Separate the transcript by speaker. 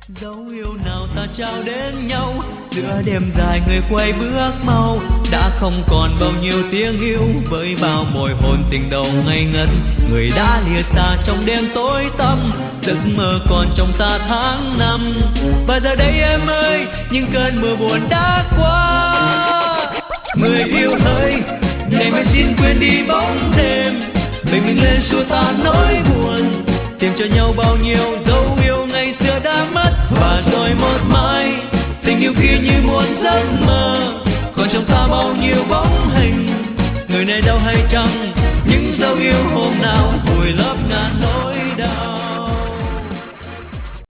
Speaker 1: Dấu yêu nào ta trao đến nhau, giữa đêm dài người quay bước mau. Đã không còn bao nhiêu tiếng yêu, với bao môi hôn tình đầu ngây ngất. Người đã lìa xa trong đêm tối tăm, giấc mơ còn trong ta tháng năm. Và giờ đây em ơi, những cơn mưa buồn đã qua. Người yêu ơi, ngày mai xin quên đi bóng đêm, mình lên xua tan nỗi buồn, tìm cho nhau bao nhiêu dấu yêu ngày xưa đã mất. Và rồi một mai, tình yêu kia như một giấc mơ, còn trong ta bao nhiêu bóng hình. Người này đâu hay chăng những dấu yêu hôm nào vùi lấp.